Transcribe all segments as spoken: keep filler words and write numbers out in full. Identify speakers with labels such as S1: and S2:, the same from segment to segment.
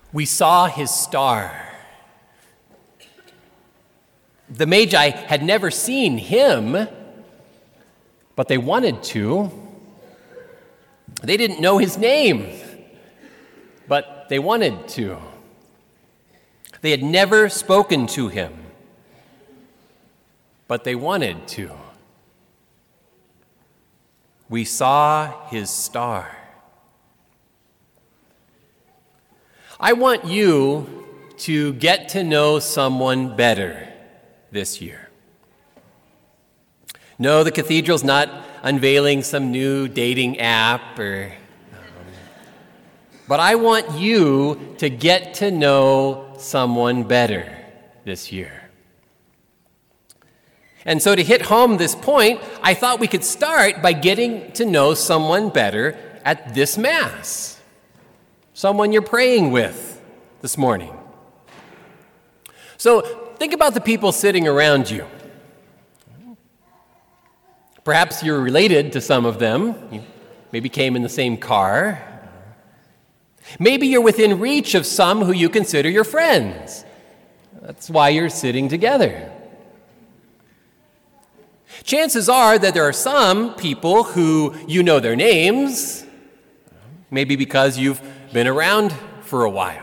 S1: We saw his star. The Magi had never seen him, but they wanted to. They didn't know his name, but they wanted to. They had never spoken to him, but they wanted to. We saw his star. I want you to get to know someone better this year. No, the cathedral's not unveiling some new dating app, or, um, but I want you to get to know someone better this year. And so to hit home this point, I thought we could start by getting to know someone better at this Mass, someone you're praying with this morning. So think about the people sitting around you. Perhaps you're related to some of them. You maybe came in the same car. Maybe you're within reach of some who you consider your friends. That's why you're sitting together. Chances are that there are some people who you know their names, maybe because you've been around for a while.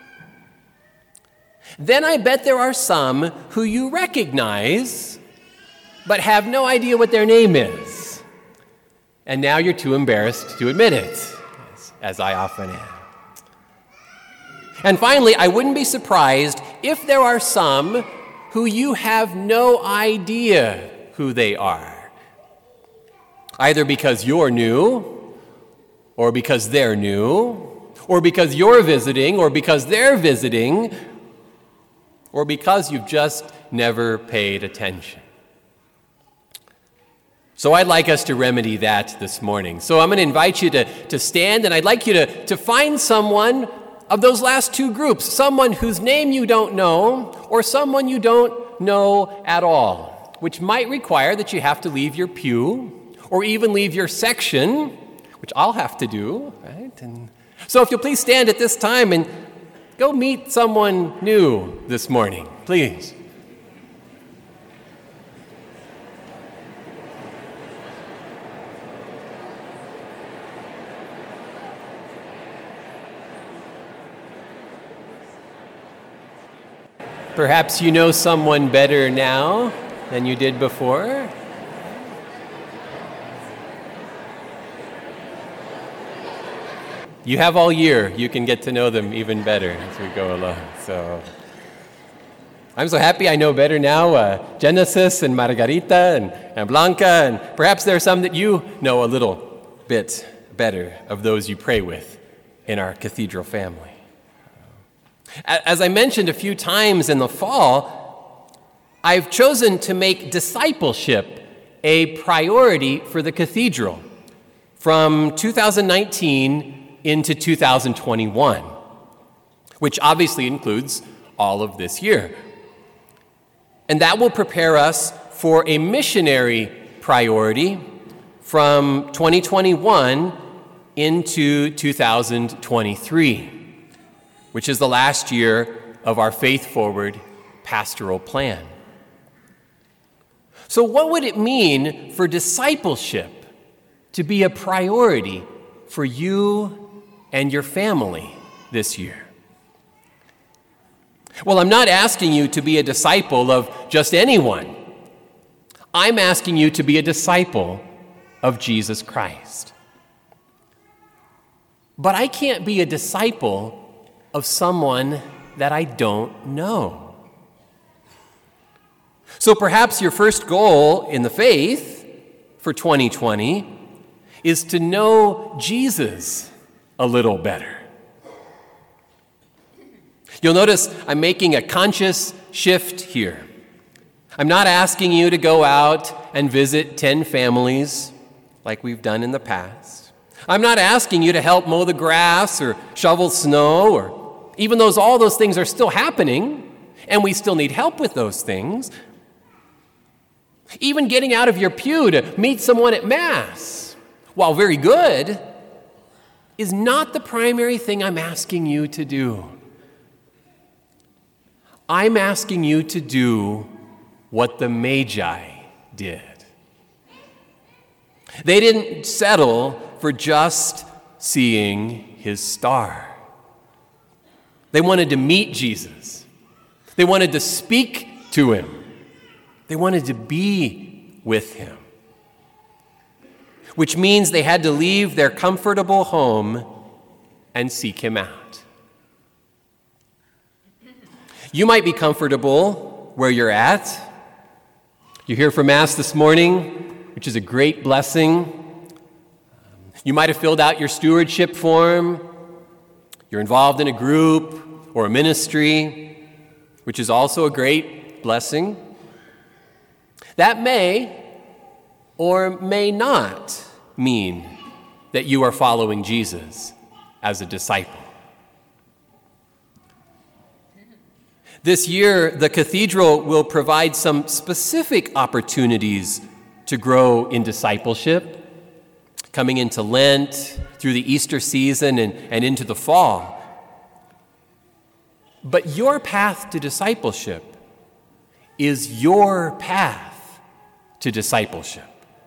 S1: Then I bet there are some who you recognize, but have no idea what their name is. And now you're too embarrassed to admit it, as I often am. And finally, I wouldn't be surprised if there are some who you have no idea who they are, either because you're new, or because they're new, or because you're visiting, or because they're visiting, or because you've just never paid attention. So I'd like us to remedy that this morning. So I'm going to invite you to, to stand, and I'd like you to, to find someone of those last two groups, someone whose name you don't know, or someone you don't know at all, which might require that you have to leave your pew, or even leave your section, which I'll have to do, right? And so if you'll please stand at this time and go meet someone new this morning, please. Perhaps you know someone better now than you did before. You have all year. You can get to know them even better as we go along. So I'm so happy I know better now uh, Genesis and Margarita and, and Blanca, and perhaps there are some that you know a little bit better of those you pray with in our cathedral family. As I mentioned a few times in the fall, I've chosen to make discipleship a priority for the cathedral from two thousand nineteen into two thousand twenty-one, which obviously includes all of this year. And that will prepare us for a missionary priority from twenty twenty-one into two thousand twenty-three, which is the last year of our Faith Forward pastoral plan. So what would it mean for discipleship to be a priority for you and your family this year? Well, I'm not asking you to be a disciple of just anyone. I'm asking you to be a disciple of Jesus Christ. But I can't be a disciple of someone that I don't know. So perhaps your first goal in the faith for twenty twenty is to know Jesus a little better. You'll notice I'm making a conscious shift here. I'm not asking you to go out and visit ten families like we've done in the past. I'm not asking you to help mow the grass or shovel snow, or even though all those things are still happening, and we still need help with those things. Even getting out of your pew to meet someone at Mass, while very good, is not the primary thing I'm asking you to do I'm asking you to do what the Magi did. They didn't settle for just seeing his star. They wanted to meet Jesus. They wanted to speak to him. They wanted to be with him. Which means they had to leave their comfortable home and seek him out. You might be comfortable where you're at. You're here for Mass this morning, which is a great blessing. You might have filled out your stewardship form. You're involved in a group or a ministry, which is also a great blessing. That may or may not mean that you are following Jesus as a disciple. This year, the cathedral will provide some specific opportunities to grow in discipleship, coming into Lent, through the Easter season, and, and into the fall. But your path to discipleship is your path to discipleship.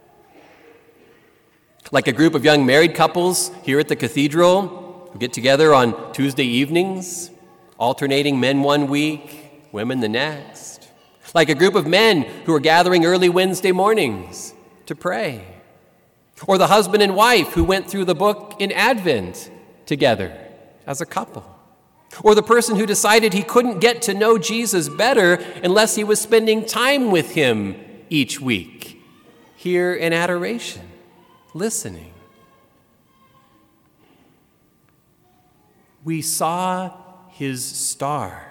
S1: Like a group of young married couples here at the cathedral who get together on Tuesday evenings, alternating men one week, women the next. Like a group of men who are gathering early Wednesday mornings to pray. Or the husband and wife who went through the book in Advent together as a couple. Or the person who decided he couldn't get to know Jesus better unless he was spending time with him each week, here in adoration, listening. We saw his star.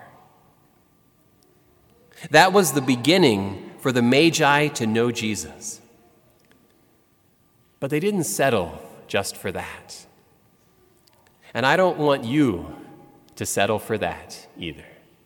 S1: That was the beginning for the Magi to know Jesus. But they didn't settle just for that. And I don't want you to settle for that either.